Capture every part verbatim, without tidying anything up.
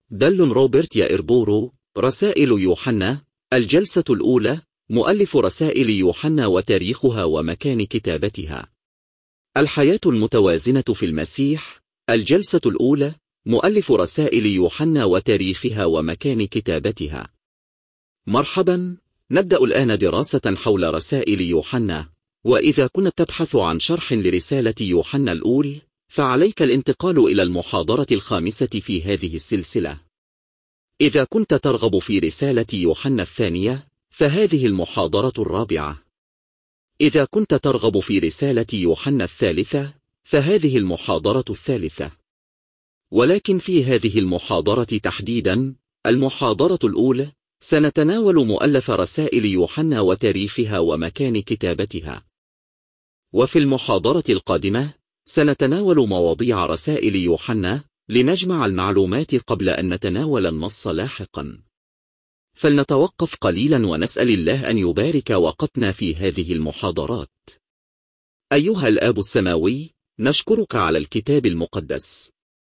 دل روبرت يائربورو. رسائل يوحنا، الجلسة الأولى. مؤلف رسائل يوحنا وتاريخها ومكان كتابتها. الحياة المتوازنة في المسيح، الجلسة الأولى. مؤلف رسائل يوحنا وتاريخها ومكان كتابتها. مرحبا، نبدأ الآن دراسة حول رسائل يوحنا، وإذا كنت تبحث عن شرح لرسالة يوحنا الأولى، فعليك الانتقال إلى المحاضرة الخامسة في هذه السلسلة. إذا كنت ترغب في رسالة يوحنا الثانية، فهذه المحاضرة الرابعة. إذا كنت ترغب في رسالة يوحنا الثالثة، فهذه المحاضرة الثالثة. ولكن في هذه المحاضرة تحديدا، المحاضرة الأولى، سنتناول مؤلف رسائل يوحنا وتاريخها ومكان كتابتها. وفي المحاضرة القادمة، سنتناول مواضيع رسائل يوحنا لنجمع المعلومات قبل أن نتناول النص لاحقا. فلنتوقف قليلا ونسأل الله أن يبارك وقتنا في هذه المحاضرات. أيها الآب السماوي، نشكرك على الكتاب المقدس.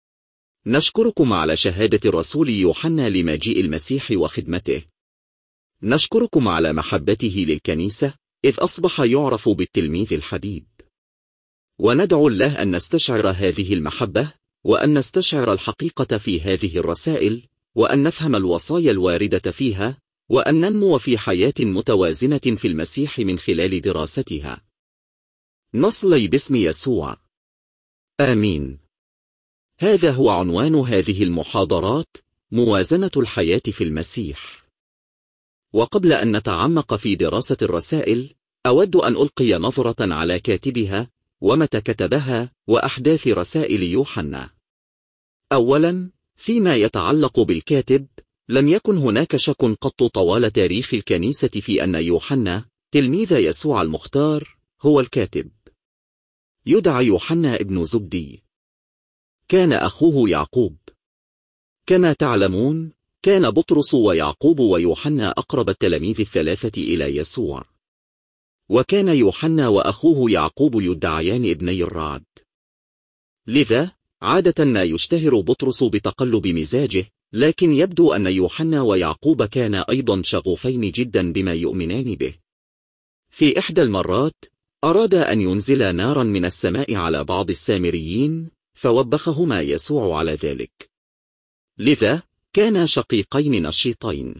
نشكركم على شهادة الرسول يوحنا لمجيء المسيح وخدمته. نشكركم على محبته للكنيسة، إذ أصبح يعرف بالتلميذ الحبيب. وندعو الله أن نستشعر هذه المحبة، وأن نستشعر الحقيقة في هذه الرسائل، وأن نفهم الوصايا الواردة فيها، وأن ننمو في حياة متوازنة في المسيح من خلال دراستها. نصلي باسم يسوع. آمين. هذا هو عنوان هذه المحاضرات: موازنة الحياة في المسيح. وقبل أن نتعمق في دراسة الرسائل، أود أن ألقي نظرة على كاتبها، ومتى كتبها، وأحداث رسائل يوحنا. أولا، فيما يتعلق بالكاتب، لم يكن هناك شك قط طوال تاريخ الكنيسة في أن يوحنا، تلميذ يسوع المختار، هو الكاتب. يدعى يوحنا ابن زبدي. كان أخوه يعقوب. كما تعلمون، كان بطرس ويعقوب ويوحنا أقرب التلاميذ الثلاثة إلى يسوع. وكان يوحنا وأخوه يعقوب يدعيان ابني الرعد. لذا، عادة ما يشتهر بطرس بتقلب مزاجه، لكن يبدو أن يوحنا ويعقوب كانا أيضا شغوفين جدا بما يؤمنان به. في إحدى المرات، أراد أن ينزل نارا من السماء على بعض السامريين، فوبخهما يسوع على ذلك. لذا، كانا شقيقين نشيطين.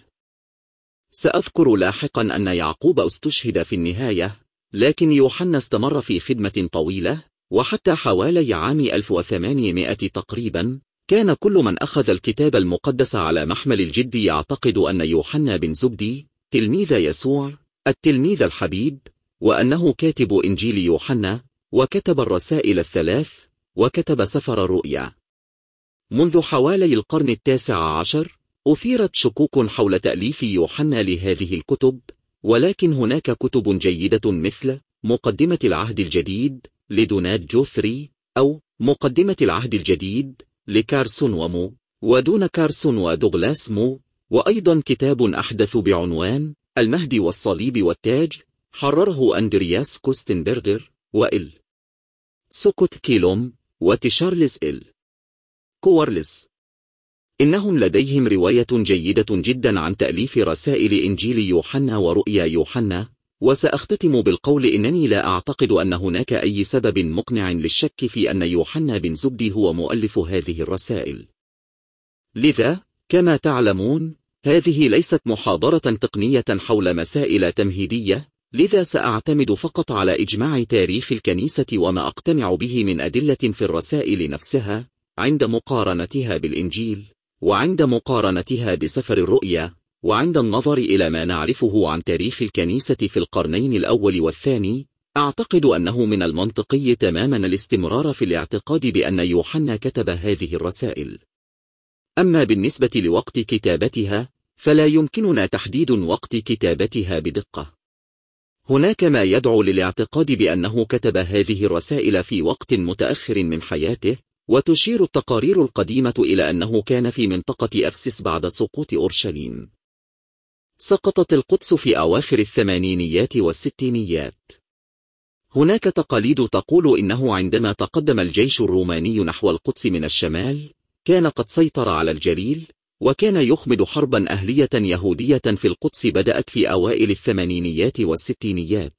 سأذكر لاحقا أن يعقوب استشهد في النهاية، لكن يوحنا استمر في خدمة طويلة، وحتى حوالي عام ألف وثمانمائة تقريبا، كان كل من أخذ الكتاب المقدس على محمل الجد يعتقد أن يوحنا بن زبدي، تلميذ يسوع، التلميذ الحبيب، وأنه كاتب إنجيل يوحنا، وكتب الرسائل الثلاث، وكتب سفر الرؤيا. منذ حوالي القرن التاسع عشر، أثيرت شكوك حول تأليف يوحنا لهذه الكتب، ولكن هناك كتب جيدة مثل مقدمة العهد الجديد لدونات جوثري، أو مقدمة العهد الجديد لكارسون ومو، ودون كارسون ودوغلاس مو، وأيضا كتاب أحدث بعنوان المهدي والصليب والتاج، حرره أندرياس كوستنبرغر وإل سكوت كيلوم وتشارلز إل كوارلس. إنهم لديهم رواية جيدة جدا عن تأليف رسائل إنجيل يوحنا ورؤيا يوحنا، وسأختتم بالقول إنني لا أعتقد أن هناك أي سبب مقنع للشك في أن يوحنا بن زبدي هو مؤلف هذه الرسائل. لذا، كما تعلمون، هذه ليست محاضرة تقنية حول مسائل تمهيدية، لذا سأعتمد فقط على إجماع تاريخ الكنيسة وما أقتنع به من أدلة في الرسائل نفسها، عند مقارنتها بالإنجيل، وعند مقارنتها بسفر الرؤيا، وعند النظر إلى ما نعرفه عن تاريخ الكنيسة في القرنين الأول والثاني. أعتقد أنه من المنطقي تماما الاستمرار في الاعتقاد بأن يوحنا كتب هذه الرسائل. أما بالنسبة لوقت كتابتها، فلا يمكننا تحديد وقت كتابتها بدقة. هناك ما يدعو للاعتقاد بأنه كتب هذه الرسائل في وقت متأخر من حياته، وتشير التقارير القديمة إلى أنه كان في منطقة أفسس بعد سقوط أورشليم. سقطت القدس في أواخر الثمانينيات والستينيات. هناك تقاليد تقول إنه عندما تقدم الجيش الروماني نحو القدس من الشمال، كان قد سيطر على الجليل، وكان يخمد حربا أهلية يهودية في القدس بدأت في أوائل الثمانينيات والستينيات.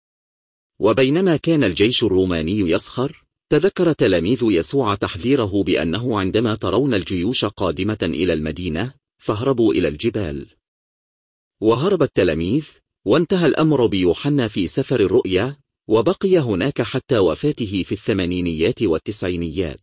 وبينما كان الجيش الروماني يسخر، تذكر تلاميذ يسوع تحذيره بأنه عندما ترون الجيوش قادمة إلى المدينة فاهربوا إلى الجبال. وهرب التلاميذ، وانتهى الأمر بيوحنا في سفر الرؤيا، وبقي هناك حتى وفاته في الثمانينيات والتسعينيات.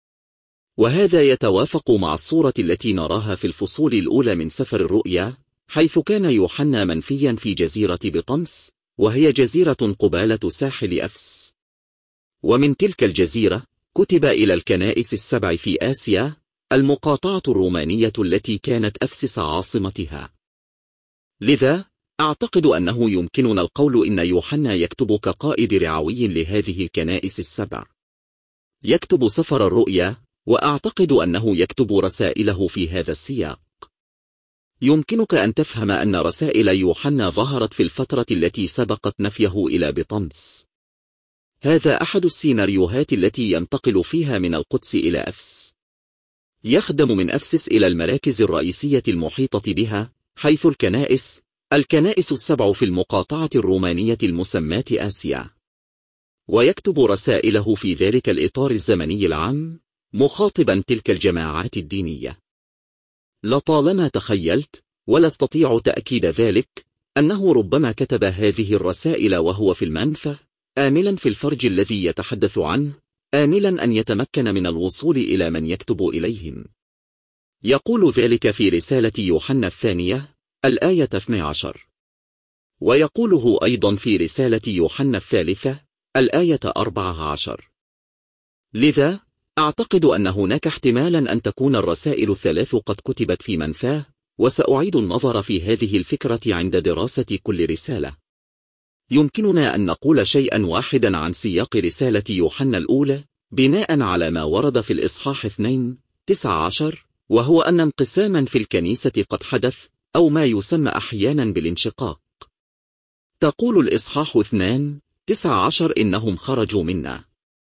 وهذا يتوافق مع الصورة التي نراها في الفصول الأولى من سفر الرؤيا، حيث كان يوحنا منفيا في جزيرة بطمس، وهي جزيرة قبالة ساحل أفس. ومن تلك الجزيرة كتب إلى الكنائس السبع في آسيا، المقاطعة الرومانية التي كانت أفسس عاصمتها. لذا أعتقد أنه يمكننا القول إن يوحنا يكتب كقائد رعوي لهذه الكنائس السبع. يكتب سفر الرؤيا، وأعتقد أنه يكتب رسائله في هذا السياق. يمكنك أن تفهم أن رسائل يوحنا ظهرت في الفترة التي سبقت نفيه إلى بطمس. هذا أحد السيناريوهات التي ينتقل فيها من القدس إلى أفس. يخدم من أفسس إلى المراكز الرئيسية المحيطة بها، حيث الكنائس الكنائس السبع في المقاطعة الرومانية المسماة آسيا. ويكتب رسائله في ذلك الإطار الزمني العام، مخاطبا تلك الجماعات الدينية. لطالما تخيلت، ولا استطيع تأكيد ذلك، أنه ربما كتب هذه الرسائل وهو في المنفى، آملا في الفرج الذي يتحدث عنه، آملا أن يتمكن من الوصول إلى من يكتب إليهم. يقول ذلك في رسالة يوحنا الثانية الآية اثنتا عشرة، ويقوله أيضا في رسالة يوحنا الثالثة الآية أربعة عشر. لذا أعتقد أن هناك احتمالا أن تكون الرسائل الثلاث قد كتبت في منفاه، وسأعيد النظر في هذه الفكرة عند دراسة كل رسالة. يمكننا أن نقول شيئا واحدا عن سياق رسالة يوحنا الأولى بناء على ما ورد في الإصحاح اثنين تسعة عشر، وهو أن انقساما في الكنيسة قد حدث، أو ما يسمى أحيانا بالانشقاق. تقول الإصحاح اثنين تسعة عشر إنهم خرجوا منا.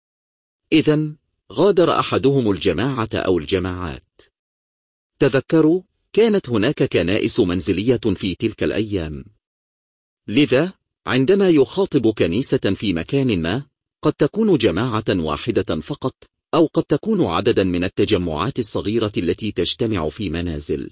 إذن غادر أحدهم الجماعة أو الجماعات. تذكروا، كانت هناك كنائس منزلية في تلك الأيام. لذا عندما يخاطب كنيسة في مكان ما، قد تكون جماعة واحدة فقط، أو قد تكون عددا من التجمعات الصغيرة التي تجتمع في منازل.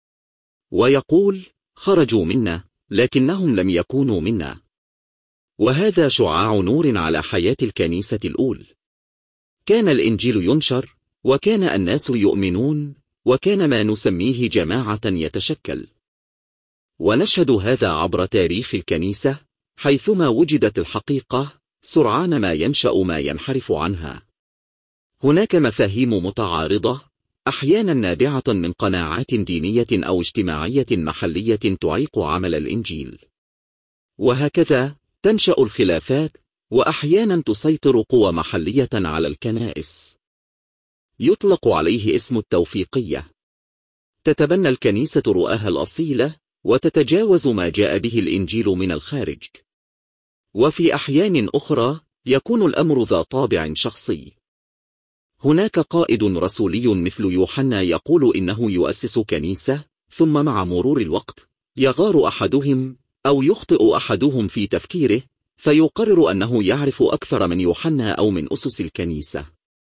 ويقول خرجوا منا، لكنهم لم يكونوا منا. وهذا شعاع نور على حياة الكنيسة الأولى. كان الإنجيل ينشر، وكان الناس يؤمنون، وكان ما نسميه جماعة يتشكل. ونشهد هذا عبر تاريخ الكنيسة، حيثما وجدت الحقيقة سرعان ما ينشأ ما ينحرف عنها. هناك مفاهيم متعارضة، أحيانا نابعة من قناعات دينية أو اجتماعية محلية تعيق عمل الإنجيل. وهكذا تنشأ الخلافات، وأحيانا تسيطر قوى محلية على الكنائس. يطلق عليه اسم التوفيقية. تتبنى الكنيسة رؤاها الأصيلة، وتتجاوز ما جاء به الإنجيل من الخارج. وفي أحيان أخرى يكون الأمر ذا طابع شخصي. هناك قائد رسولي مثل يوحنا يقول إنه يؤسس كنيسة، ثم مع مرور الوقت يغار أحدهم أو يخطئ أحدهم في تفكيره، فيقرر أنه يعرف أكثر من يوحنا أو من أسس الكنيسة.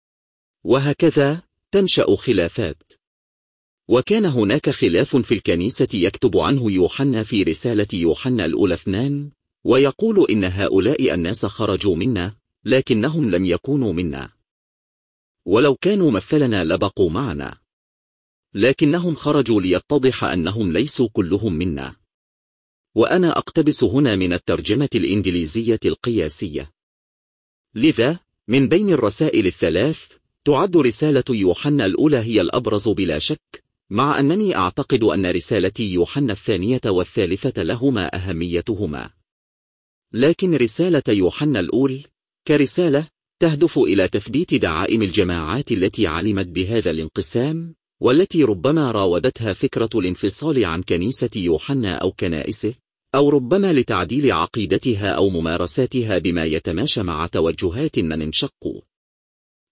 وهكذا تنشأ خلافات. وكان هناك خلاف في الكنيسة يكتب عنه يوحنا في رسالة يوحنا الأولى اثنان، ويقول إن هؤلاء الناس خرجوا منا، لكنهم لم يكونوا منا. ولو كانوا مثلنا لبقوا معنا، لكنهم خرجوا ليتضح أنهم ليسوا كلهم منا. وأنا أقتبس هنا من الترجمة الإنجليزية القياسية. لذا من بين الرسائل الثلاث تعد رسالة يوحنا الأولى هي الأبرز بلا شك، مع أنني أعتقد أن رسالة يوحنا الثانية والثالثة لهما أهميتهما. لكن رسالة يوحنا الأولى كرسالة تهدف إلى تثبيت دعائم الجماعات التي علمت بهذا الانقسام، والتي ربما راودتها فكرة الانفصال عن كنيسة يوحنا أو كنائسه، أو ربما لتعديل عقيدتها أو ممارساتها بما يتماشى مع توجهات من انشقوا.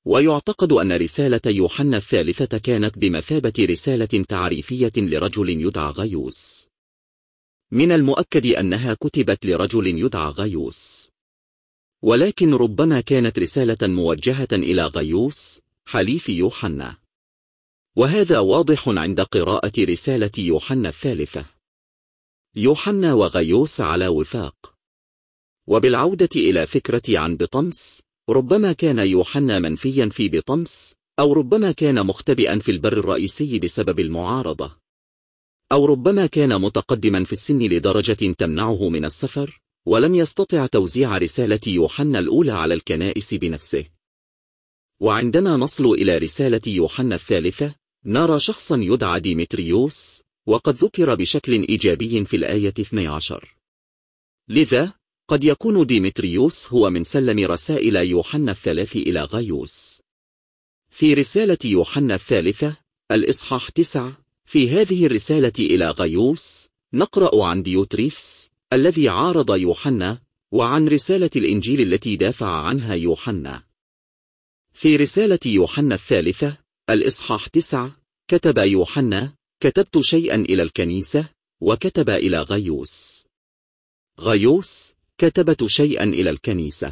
ويعتقد أن رسالة يوحنا الثالثة كانت بمثابة رسالة تعريفية لرجل يدعى غيوس. من المؤكد أنها كتبت لرجل يدعى غيوس، ولكن ربما كانت رسالة موجهة إلى غيوس حليف يوحنا، وهذا واضح عند قراءة رسالة يوحنا الثالثة. يوحنا وغيوس على وفاق. وبالعودة إلى فكرة عن بطمس، ربما كان يوحنا منفيا في بطمس، أو ربما كان مختبئا في البر الرئيسي بسبب المعارضة، أو ربما كان متقدما في السن لدرجة تمنعه من السفر، ولم يستطع توزيع رسالة يوحنا الأولى على الكنائس بنفسه. وعندما نصل إلى رسالة يوحنا الثالثة، نرى شخصا يدعى ديمتريوس، وقد ذكر بشكل إيجابي في الآية اثنتي عشرة. لذا قد يكون ديمتريوس هو من سلم رسائل يوحنا الثلاث إلى غيوس. في رسالة يوحنا الثالثة الإصحاح تسعة، في هذه الرسالة إلى غيوس نقرأ عن ديوتريفس الذي عارض يوحنا، وعن رسالة الإنجيل التي دافع عنها يوحنا. في رسالة يوحنا الثالثة الإصحاح تسعة كتب يوحنا: كتبت شيئا إلى الكنيسة، وكتب إلى غيوس. غيوس: كتبت شيئا إلى الكنيسة.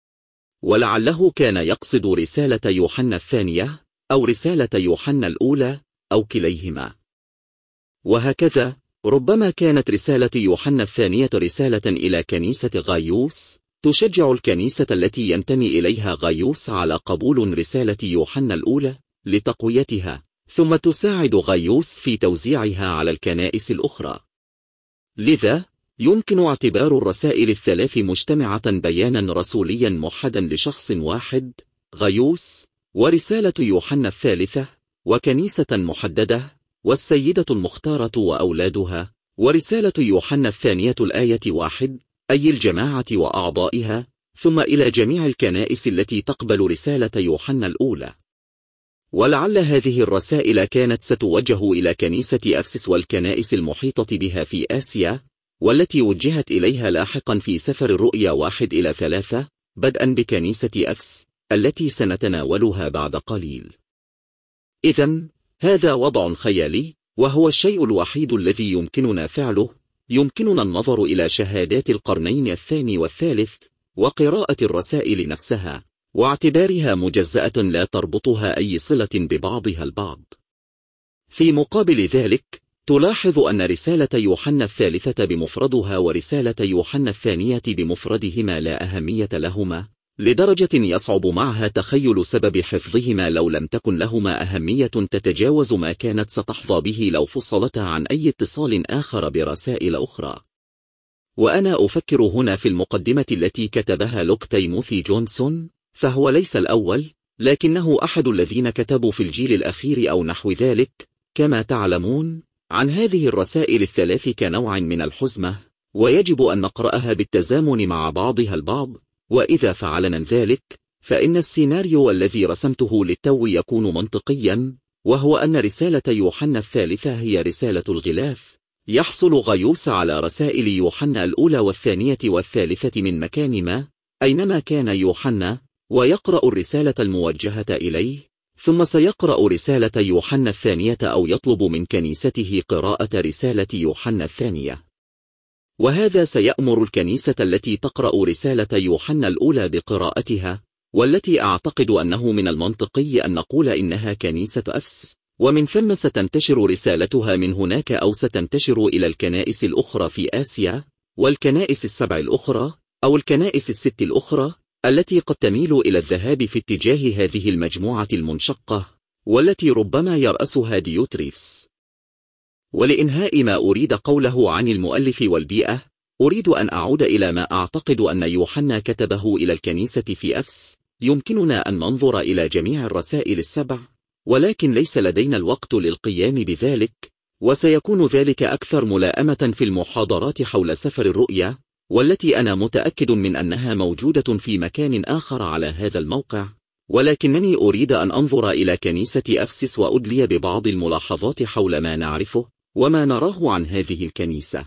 ولعله كان يقصد رسالة يوحنا الثانية، أو رسالة يوحنا الأولى، أو كليهما. وهكذا ربما كانت رسالة يوحنا الثانية رسالة إلى كنيسة غيوس، تشجع الكنيسة التي ينتمي إليها غيوس على قبول رسالة يوحنا الأولى لتقويتها، ثم تساعد غيوس في توزيعها على الكنائس الأخرى. لذا يمكن اعتبار الرسائل الثلاث مجتمعة بيانا رسوليا موحدا لشخص واحد، غيوس، ورسالة يوحنا الثالثة، وكنيسة محددة، والسيدة المختارة وأولادها، ورسالة يوحنا الثانية الآية واحد، أي الجماعة وأعضائها، ثم إلى جميع الكنائس التي تقبل رسالة يوحنا الأولى. ولعل هذه الرسائل كانت ستوجه إلى كنيسة أفسس والكنائس المحيطة بها في آسيا، والتي وجهت إليها لاحقا في سفر الرؤيا واحد إلى ثلاثة، بدءا بكنيسة أفس التي سنتناولها بعد قليل. إذن هذا وضع خيالي، وهو الشيء الوحيد الذي يمكننا فعله. يمكننا النظر إلى شهادات القرنين الثاني والثالث، وقراءة الرسائل نفسها، واعتبارها مجزأة لا تربطها أي صلة ببعضها البعض. في مقابل ذلك، تلاحظ أن رسالة يوحنا الثالثة بمفردها ورسالة يوحنا الثانية بمفردهما لا أهمية لهما، لدرجة يصعب معها تخيل سبب حفظهما لو لم تكن لهما أهمية تتجاوز ما كانت ستحظى به لو فصلتا عن أي اتصال آخر برسائل أخرى. وأنا أفكر هنا في المقدمة التي كتبها لوك تيموثي جونسون، فهو ليس الأول، لكنه أحد الذين كتبوا في الجيل الأخير أو نحو ذلك، كما تعلمون، عن هذه الرسائل الثلاث كنوع من الحزمة، ويجب أن نقرأها بالتزامن مع بعضها البعض. وإذا فعلنا ذلك، فإن السيناريو الذي رسمته للتو يكون منطقيا، وهو أن رسالة يوحنا الثالثة هي رسالة الغلاف. يحصل غيوس على رسائل يوحنا الأولى والثانية والثالثة من مكان ما، أينما كان يوحنا، ويقرأ الرسالة الموجهة إليه، ثم سيقرأ رسالة يوحنا الثانية أو يطلب من كنيسته قراءة رسالة يوحنا الثانية. وهذا سيأمر الكنيسة التي تقرأ رسالة يوحنا الأولى بقراءتها، والتي أعتقد أنه من المنطقي أن نقول إنها كنيسة أفس، ومن ثم ستنتشر رسالتها من هناك، أو ستنتشر إلى الكنائس الأخرى في آسيا، والكنائس السبع الأخرى، أو الكنائس الست الأخرى، التي قد تميل إلى الذهاب في اتجاه هذه المجموعة المنشقة، والتي ربما يرأسها ديوتريفس. ولإنهاء ما أريد قوله عن المؤلف والبيئة، أريد أن أعود إلى ما أعتقد أن يوحنا كتبه إلى الكنيسة في أفس. يمكننا أن ننظر إلى جميع الرسائل السبع، ولكن ليس لدينا الوقت للقيام بذلك، وسيكون ذلك أكثر ملائمة في المحاضرات حول سفر الرؤيا، والتي أنا متأكد من أنها موجودة في مكان آخر على هذا الموقع. ولكنني أريد أن أنظر إلى كنيسة أفسس وأدلي ببعض الملاحظات حول ما نعرفه وما نراه عن هذه الكنيسة.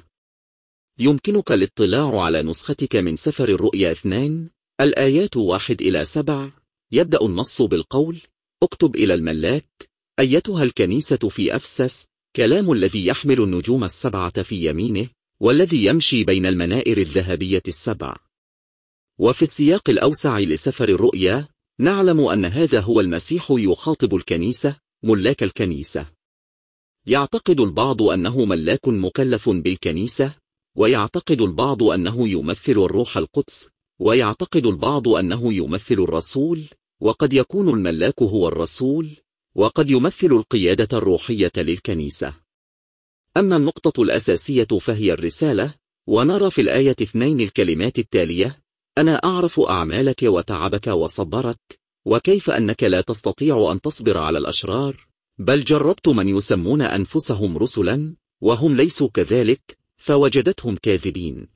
يمكنك الاطلاع على نسختك من سفر الرؤيا اثنان، الآيات واحد إلى سبع. يبدأ النص بالقول: اكتب إلى الملاك أيتها الكنيسة في أفسس، كلام الذي يحمل النجوم السبعة في يمينه والذي يمشي بين المنائر الذهبية السبع. وفي السياق الأوسع لسفر الرؤيا نعلم أن هذا هو المسيح يخاطب الكنيسة، ملاك الكنيسة. يعتقد البعض أنه ملاك مكلف بالكنيسة، ويعتقد البعض أنه يمثل الروح القدس، ويعتقد البعض أنه يمثل الرسول، وقد يكون الملاك هو الرسول، وقد يمثل القيادة الروحية للكنيسة. أما النقطة الأساسية فهي الرسالة، ونرى في الآية اثنين الكلمات التالية: أنا أعرف أعمالك وتعبك وصبرك، وكيف أنك لا تستطيع أن تصبر على الأشرار، بل جربت من يسمون أنفسهم رسلا وهم ليسوا كذلك، فوجدتهم كاذبين.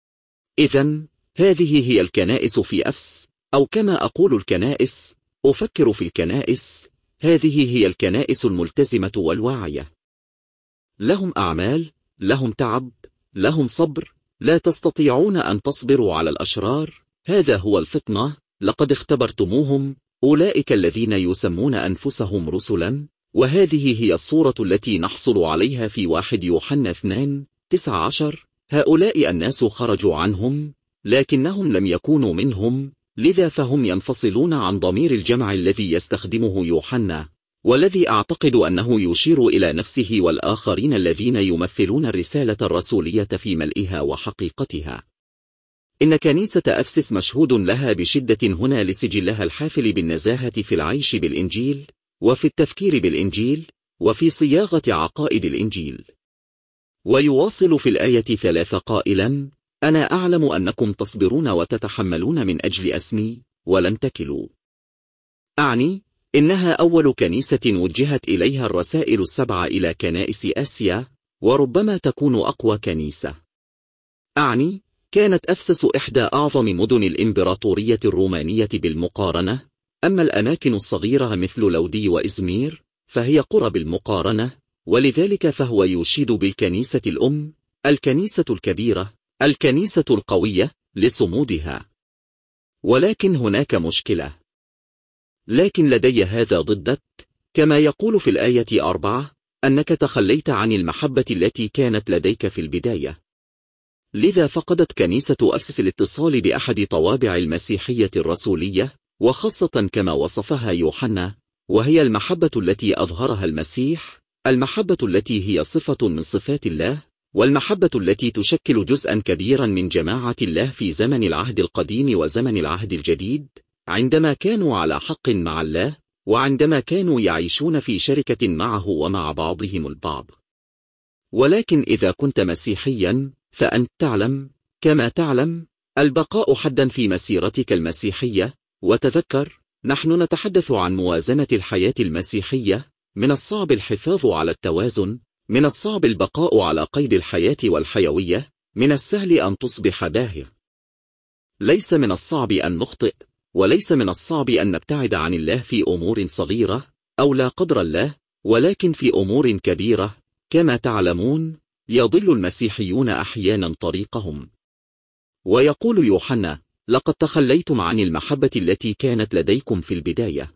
إذن هذه هي الكنائس في أفس، أو كما أقول الكنائس، أفكر في الكنائس، هذه هي الكنائس الملتزمة والواعية. لهم أعمال، لهم تعب، لهم صبر، لا تستطيعون أن تصبروا على الأشرار، هذا هو الفطنة، لقد اختبرتموهم، أولئك الذين يسمون أنفسهم رسلا، وهذه هي الصورة التي نحصل عليها في واحد يوحنا اثنين تسعة عشر. هؤلاء الناس خرجوا عنهم، لكنهم لم يكونوا منهم، لذا فهم ينفصلون عن ضمير الجمع الذي يستخدمه يوحنا، والذي أعتقد أنه يشير إلى نفسه والآخرين الذين يمثلون الرسالة الرسولية في ملئها وحقيقتها. إن كنيسة أفسس مشهود لها بشدة هنا لسجلها الحافل بالنزاهة في العيش بالإنجيل، وفي التفكير بالإنجيل، وفي صياغة عقائد الإنجيل. ويواصل في الآية ثلاثة قائلا: أنا أعلم أنكم تصبرون وتتحملون من أجل اسمي ولن تكلوا. أعني إنها أول كنيسة وجهت إليها الرسائل السبعة إلى كنائس آسيا، وربما تكون أقوى كنيسة. أعني كانت أفسس إحدى أعظم مدن الإمبراطورية الرومانية بالمقارنة، أما الأماكن الصغيرة مثل لودي وإزمير فهي قرى بالمقارنة، ولذلك فهو يشيد بالكنيسة الأم، الكنيسة الكبيرة، الكنيسة القوية، لصمودها. ولكن هناك مشكلة. لكن لدي هذا ضدك، كما يقول في الآية أربعة، أنك تخليت عن المحبة التي كانت لديك في البداية. لذا فقدت كنيسة أفسس الاتصال بأحد طوابع المسيحية الرسولية، وخاصة كما وصفها يوحنا، وهي المحبة التي أظهرها المسيح، المحبة التي هي صفة من صفات الله، والمحبة التي تشكل جزءا كبيرا من جماعة الله في زمن العهد القديم وزمن العهد الجديد، عندما كانوا على حق مع الله، وعندما كانوا يعيشون في شركة معه ومع بعضهم البعض. ولكن إذا كنت مسيحيا فأنت تعلم، كما تعلم، البقاء حدا في مسيرتك المسيحية. وتذكر، نحن نتحدث عن موازنة الحياة المسيحية، من الصعب الحفاظ على التوازن، من الصعب البقاء على قيد الحياة والحيوية، من السهل أن تصبح باهر. ليس من الصعب أن نخطئ، وليس من الصعب أن نبتعد عن الله في أمور صغيرة أو لا قدر الله، ولكن في أمور كبيرة. كما تعلمون، يضل المسيحيون أحيانا طريقهم. ويقول يوحنا: لقد تخليتم عن المحبة التي كانت لديكم في البداية.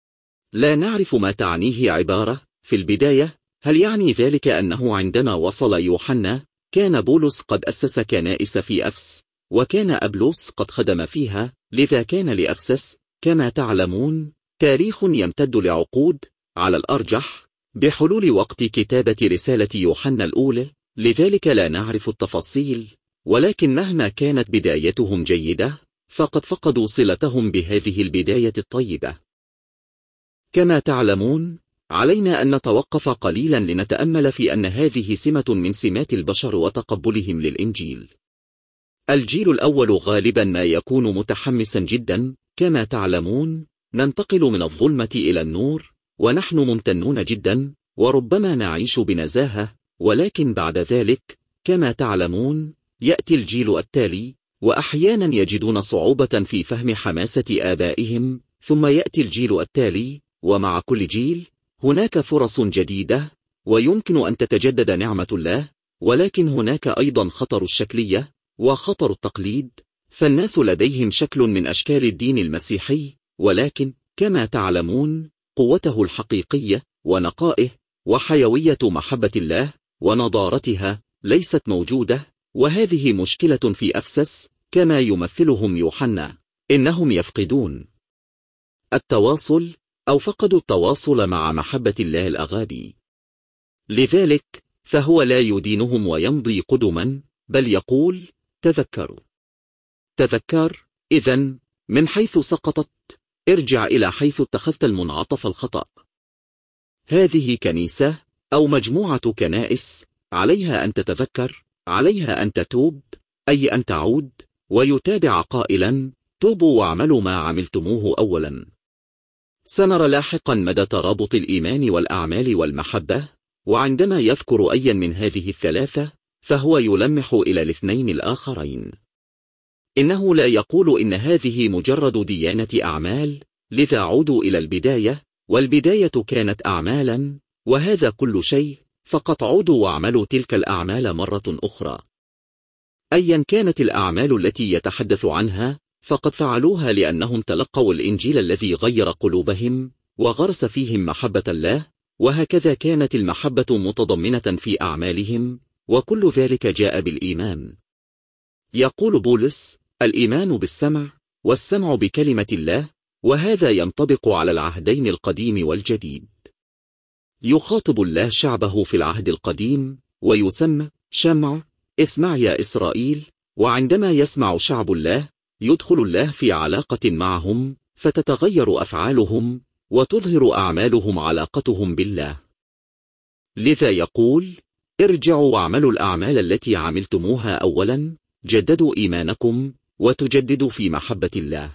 لا نعرف ما تعنيه عبارة في البداية. هل يعني ذلك أنه عندما وصل يوحنا كان بولس قد أسس كنائس في أفس، وكان أبلوس قد خدم فيها، لذا كان لأفسس، كما تعلمون، تاريخ يمتد لعقود، على الأرجح بحلول وقت كتابة رسالة يوحنا الأولى، لذلك لا نعرف التفاصيل، ولكن مهما كانت بدايتهم جيدة، فقد فقدوا صلتهم بهذه البداية الطيبة. كما تعلمون، علينا أن نتوقف قليلا لنتأمل في أن هذه سمة من سمات البشر وتقبلهم للإنجيل. الجيل الأول غالبا ما يكون متحمسا جدا، كما تعلمون، ننتقل من الظلمة إلى النور، ونحن ممتنون جدا، وربما نعيش بنزاهة، ولكن بعد ذلك، كما تعلمون، يأتي الجيل التالي، وأحيانا يجدون صعوبة في فهم حماسة آبائهم، ثم يأتي الجيل التالي، ومع كل جيل هناك فرص جديدة، ويمكن أن تتجدد نعمة الله، ولكن هناك أيضا خطر الشكلية، وخطر التقليد، فالناس لديهم شكل من أشكال الدين المسيحي، ولكن كما تعلمون قوته الحقيقية ونقائه وحيوية محبة الله ونضارتها ليست موجودة، وهذه مشكلة في أفسس كما يمثلهم يوحنا. إنهم يفقدون التواصل أو فقدوا التواصل مع محبة الله الأغابي، لذلك فهو لا يدينهم ويمضي قدما، بل يقول تذكروا. تذكر إذن من حيث سقطت، ارجع إلى حيث اتخذت المنعطف الخطأ. هذه كنيسة أو مجموعة كنائس عليها أن تتذكر، عليها أن تتوب، أي أن تعود ويتابع قائلا توبوا واعملوا ما عملتموه أولا. سنرى لاحقا مدى ترابط الإيمان والأعمال والمحبة، وعندما يذكر أيا من هذه الثلاثة فهو يلمح إلى الاثنين الآخرين. إنه لا يقول إن هذه مجرد ديانة أعمال، لذا عودوا إلى البداية، والبداية كانت أعمالا، وهذا كل شيء، فقط عودوا واعملوا تلك الأعمال مرة أخرى. أيا كانت الأعمال التي يتحدث عنها فقد فعلوها لأنهم تلقوا الإنجيل الذي غير قلوبهم وغرس فيهم محبة الله، وهكذا كانت المحبة متضمنة في أعمالهم، وكل ذلك جاء بالإيمان. يقول بولس الإيمان بالسمع، والسمع بكلمة الله، وهذا ينطبق على العهدين القديم والجديد. يخاطب الله شعبه في العهد القديم ويسمى شمع، اسمع يا إسرائيل، وعندما يسمع شعب الله يدخل الله في علاقة معهم، فتتغير أفعالهم وتظهر أعمالهم علاقتهم بالله. لذا يقول ارجعوا واعملوا الأعمال التي عملتموها أولا، جددوا إيمانكم وتجددوا في محبة الله.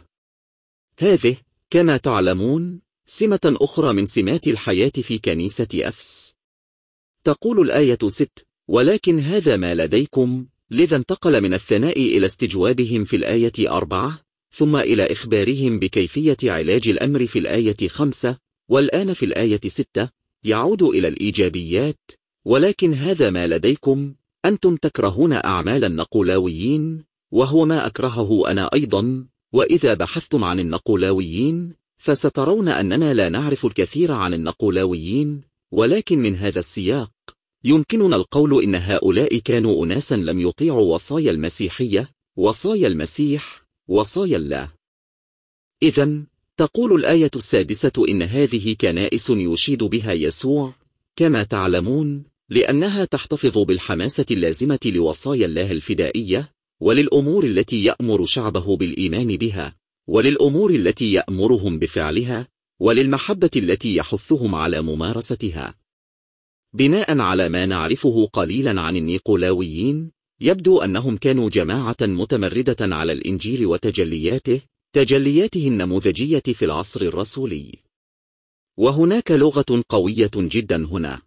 هذه كما تعلمون سمة أخرى من سمات الحياة في كنيسة أفس. تقول الآية ست ولكن هذا ما لديكم، لذا انتقل من الثناء إلى استجوابهم في الآية أربعة، ثم إلى إخبارهم بكيفية علاج الأمر في الآية خمسة، والآن في الآية ستة يعود إلى الإيجابيات. ولكن هذا ما لديكم، أنتم تكرهون أعمال النقولاويين، وهو ما أكرهه أنا أيضا، وإذا بحثتم عن النقولاويين فسترون أننا لا نعرف الكثير عن النقولاويين، ولكن من هذا السياق يمكننا القول إن هؤلاء كانوا أناسا لم يطيعوا وصايا المسيحية، وصايا المسيح، وصايا الله. إذن تقول الآية السادسة إن هذه كنائس يشيد بها يسوع كما تعلمون، لأنها تحتفظ بالحماسة اللازمة لوصايا الله الفدائية، وللأمور التي يأمر شعبه بالإيمان بها، وللأمور التي يأمرهم بفعلها، وللمحبة التي يحثهم على ممارستها. بناء على ما نعرفه قليلا عن النيقولاويين، يبدو أنهم كانوا جماعة متمردة على الإنجيل وتجلياته، تجلياته النموذجية في العصر الرسولي. وهناك لغة قوية جدا هنا.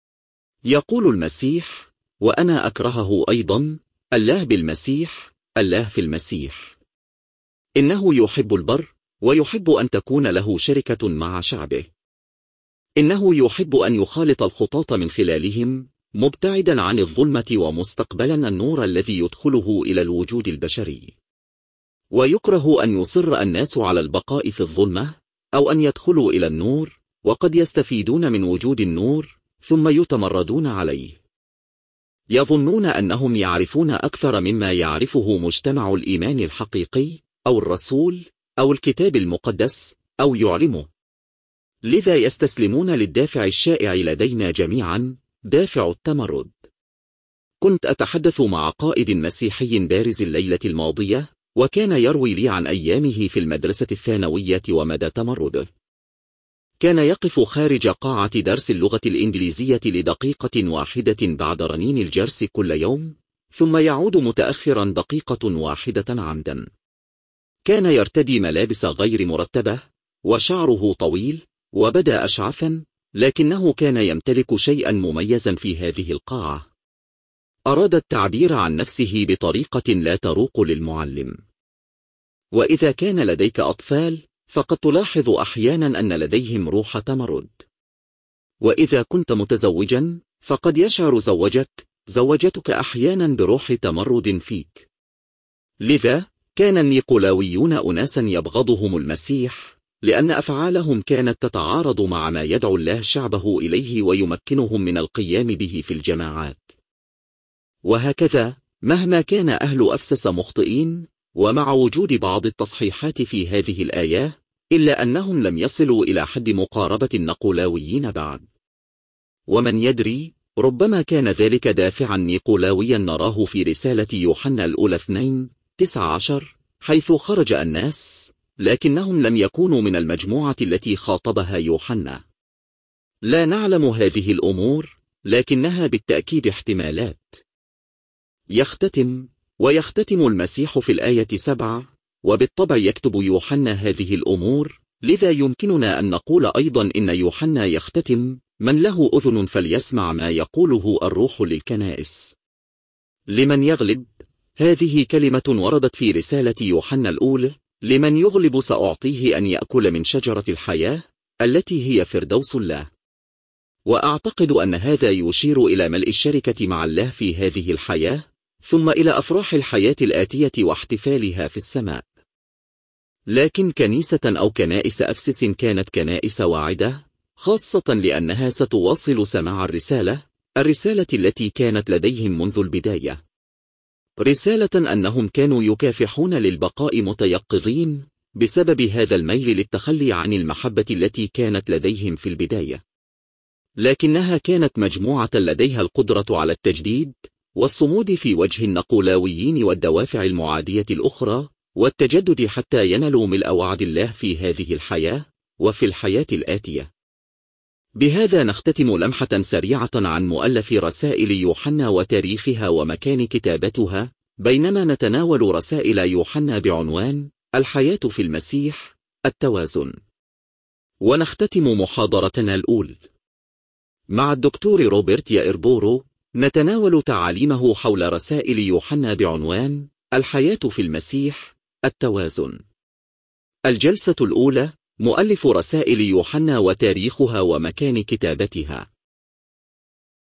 يقول المسيح وأنا أكرهه أيضا، الله بالمسيح، الله في المسيح. إنه يحب البر، ويحب أن تكون له شركة مع شعبه. إنه يحب أن يخالط الخطاة من خلالهم، مبتعدا عن الظلمة ومستقبلا النور الذي يدخله إلى الوجود البشري. ويكره أن يصر الناس على البقاء في الظلمة، أو أن يدخلوا إلى النور، وقد يستفيدون من وجود النور ثم يتمردون عليه. يظنون أنهم يعرفون أكثر مما يعرفه مجتمع الإيمان الحقيقي، أو الرسول، أو الكتاب المقدس، أو يعلمه. لذا يستسلمون للدافع الشائع لدينا جميعا، دافع التمرد. كنت أتحدث مع قائد مسيحي بارز الليلة الماضية، وكان يروي لي عن أيامه في المدرسة الثانوية ومدى تمرده. كان يقف خارج قاعة درس اللغة الإنجليزية لدقيقة واحدة بعد رنين الجرس كل يوم، ثم يعود متأخرا دقيقة واحدة عمدا. كان يرتدي ملابس غير مرتبة، وشعره طويل، وبدا أشعثا، لكنه كان يمتلك شيئا مميزا في هذه القاعة. أراد التعبير عن نفسه بطريقة لا تروق للمعلم. وإذا كان لديك أطفال فقد تلاحظ أحيانا أن لديهم روح تمرد. وإذا كنت متزوجا فقد يشعر زوجك زوجتك أحيانا بروح تمرد فيك. لذا كان النيقولاويون أناسا يبغضهم المسيح، لأن أفعالهم كانت تتعارض مع ما يدعو الله شعبه إليه ويمكنهم من القيام به في الجماعات. وهكذا مهما كان أهل أفسس مخطئين، ومع وجود بعض التصحيحات في هذه الآية، إلا أنهم لم يصلوا إلى حد مقاربة النقولاويين بعد. ومن يدري، ربما كان ذلك دافعا نيقولاويا نراه في رسالة يوحنا الأولى اثنين تسعة عشر، حيث خرج الناس، لكنهم لم يكونوا من المجموعة التي خاطبها يوحنا. لا نعلم هذه الأمور، لكنها بالتأكيد احتمالات. يختتم ويختتم المسيح في الآية سبعة، وبالطبع يكتب يوحنا هذه الأمور، لذا يمكننا أن نقول أيضا إن يوحنا يختتم: من له أذن فليسمع ما يقوله الروح للكنائس. لمن يغلب، هذه كلمة وردت في رسالة يوحنا الأولى: لمن يغلب سأعطيه أن يأكل من شجرة الحياة التي هي فردوس الله. وأعتقد أن هذا يشير إلى ملء الشركة مع الله في هذه الحياة، ثم إلى أفراح الحياة الآتية واحتفالها في السماء. لكن كنيسة أو كنائس أفسس كانت كنائس واعدة، خاصة لأنها ستواصل سماع الرسالة، الرسالة التي كانت لديهم منذ البداية. رسالة أنهم كانوا يكافحون للبقاء متيقظين بسبب هذا الميل للتخلي عن المحبة التي كانت لديهم في البداية. لكنها كانت مجموعة لديها القدرة على التجديد والصمود في وجه النقولاويين والدوافع المعادية الأخرى، والتجدد حتى ينالوا ملء وعد الله في هذه الحياة وفي الحياة الآتية. بهذا نختتم لمحة سريعة عن مؤلف رسائل يوحنا وتاريخها ومكان كتابتها، بينما نتناول رسائل يوحنا بعنوان الحياة في المسيح، التوازن. ونختتم محاضرتنا الأولى مع الدكتور روبرت يائربورو، نتناول تعاليمه حول رسائل يوحنا بعنوان الحياة في المسيح، التوازن. الجلسة الأولى: مؤلف رسائل يوحنا وتاريخها ومكان كتابتها.